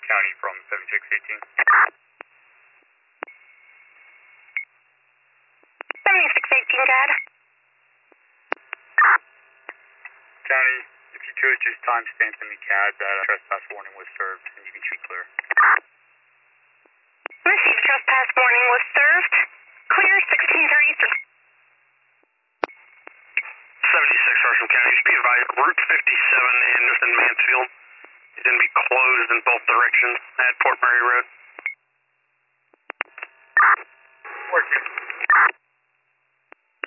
County from 7618. 7618, Dad. County, if you could just timestamp in the CAD that a trespass warning was served and you can shoot clear. Received, trespass warning was served. Clear 1630. 76 Russell County, just be advised, Route 57 in Mansfield is going to be closed in both directions at Port Murray Road. Working.